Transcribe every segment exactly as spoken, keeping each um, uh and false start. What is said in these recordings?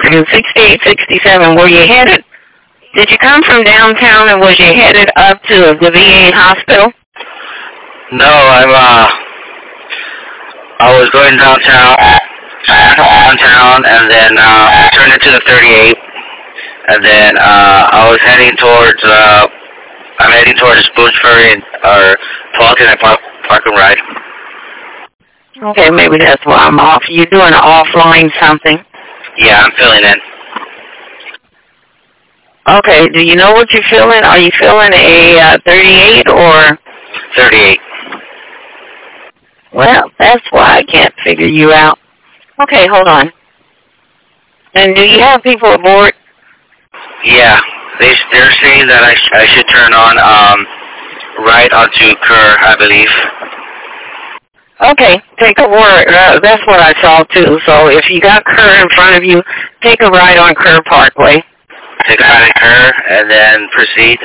in sixty-eight sixty-seven, were you headed, did you come from downtown and was you headed up to the V A hospital? No, I'm, uh, I was going downtown, downtown, and then, uh, I turned into the thirty-eight, and then, uh, I was heading towards, uh, I'm heading towards Boonesbury, or Fulton and Park, Park and Ride. Okay, maybe that's why I'm off. You doing an offline something? Yeah, I'm filling in. Okay, do you know what you're feeling? Are you feeling a uh, thirty-eight or? thirty-eight. Well, that's why I can't figure you out. Okay, hold on. And do you have people aboard? Yeah, they, they're saying that I, sh I should turn on, um, right onto Kerr, I believe. Okay, take a word. Uh, that's what I saw, too. So if you got Kerr in front of you, take a ride on Kerr Parkway. Take a ride on Kerr and then proceed.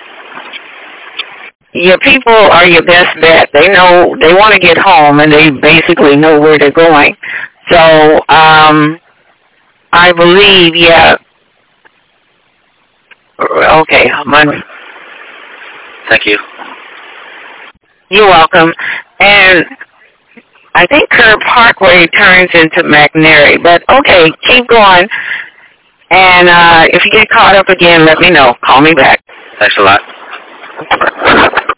Your people are your best bet. They know, they want to get home, and they basically know where they're going. So, um, I believe, yeah. Okay, my, Thank you. You're welcome. And I think Kerr Parkway turns into McNary, but okay, keep going. And uh, if you get caught up again, let me know. Call me back. Thanks a lot.